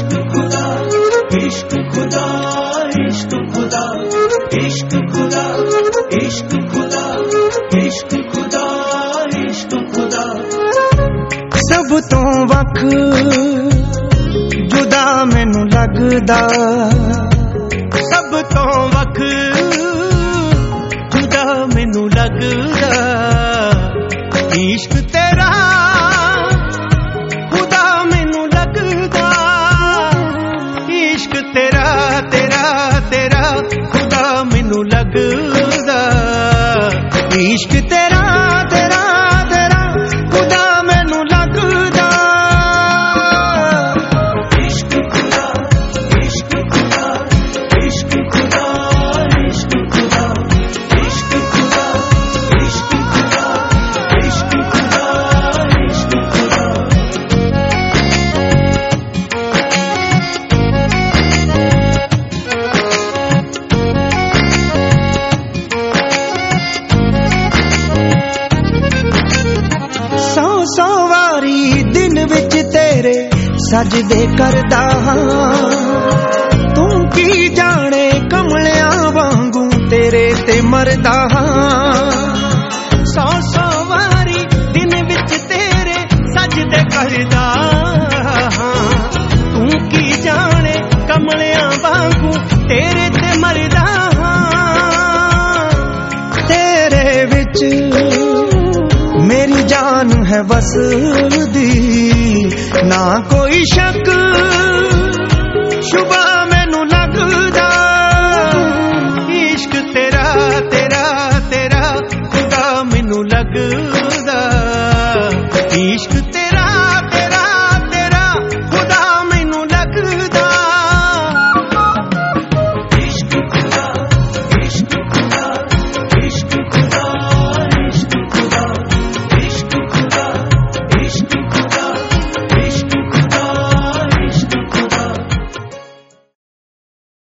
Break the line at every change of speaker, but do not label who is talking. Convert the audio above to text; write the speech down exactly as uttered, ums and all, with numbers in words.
इश्क खुदा इश्क खुदा इश्क खुदा इश्क खुदा इश्क खुदा इश्क खुदा इश्क खुदा सब तो वख जुदा मैनू लगदा सब तो वख जुदा मैनू लगदा इश्क तेरा खुदा मैनू लगदा इश्क तेरा तेरा तेरा खुदा मैनू लगदा इश्क तेरा तेरा तेरा खुदा मैनू लगदा इश्क खुदा इश्क खुदा इश्क खुदा इश्क खुदा इश्क खुदा इश्क खुदा इश्क खुदा इश्क खुदा सौ सौ वारी दिन विच तेरे सजदे करदा तू की जाने कमलियां वांगू तेरे ते मरदा सौ सौ वारी दिन विच तेरे सजदे करदा तू की जाने कमलियां वांगू तेरे ते मरदा तेरे विच मेरी जान है वसदी ना को